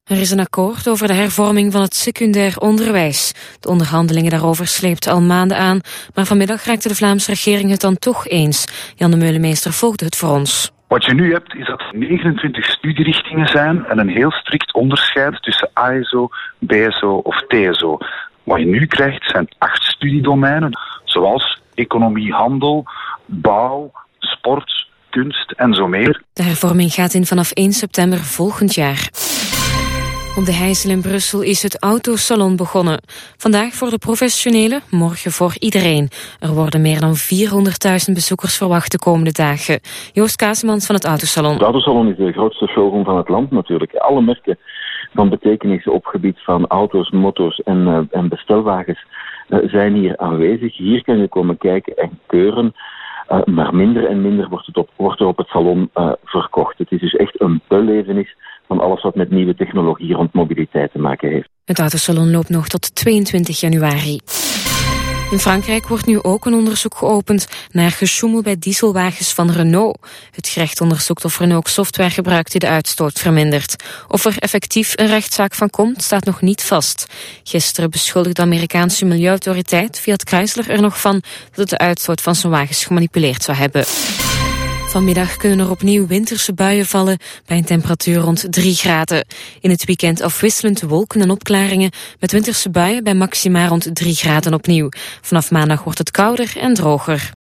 Er is een akkoord over de hervorming van het secundair onderwijs. De onderhandelingen daarover sleepten al maanden aan, maar vanmiddag raakte de Vlaamse regering het dan toch eens. Jan de Meulemeester volgde het voor ons. Wat je nu hebt is dat er 29 studierichtingen zijn en een heel strikt onderscheid tussen ASO, BSO of TSO. Wat je nu krijgt zijn 8 studiedomeinen, zoals economie, handel, bouw, sport, kunst en zo meer. De hervorming gaat in vanaf 1 september volgend jaar. Op de Heijzel in Brussel is het autosalon begonnen. Vandaag voor de professionelen, morgen voor iedereen. Er worden meer dan 400.000 bezoekers verwacht de komende dagen. Joost Kaasemans van het autosalon. Het autosalon is de grootste showroom van het land natuurlijk. Alle merken van betekenis op gebied van auto's, moto's en bestelwagens zijn hier aanwezig. Hier kan je komen kijken en keuren. Maar minder en minder wordt er op het salon verkocht. Het is dus echt een belevenis van alles wat met nieuwe technologie rond mobiliteit te maken heeft. Het autosalon loopt nog tot 22 januari. In Frankrijk wordt nu ook een onderzoek geopend naar gesjoemel bij dieselwagens van Renault. Het gerecht onderzoekt of Renault software gebruikt die de uitstoot vermindert. Of er effectief een rechtszaak van komt, staat nog niet vast. Gisteren beschuldigde de Amerikaanse milieuautoriteit Fiat Chrysler er nog van dat het de uitstoot van zijn wagens gemanipuleerd zou hebben. Vanmiddag kunnen er opnieuw winterse buien vallen bij een temperatuur rond 3 graden. In het weekend afwisselend wolken en opklaringen met winterse buien bij maxima rond 3 graden opnieuw. Vanaf maandag wordt het kouder en droger.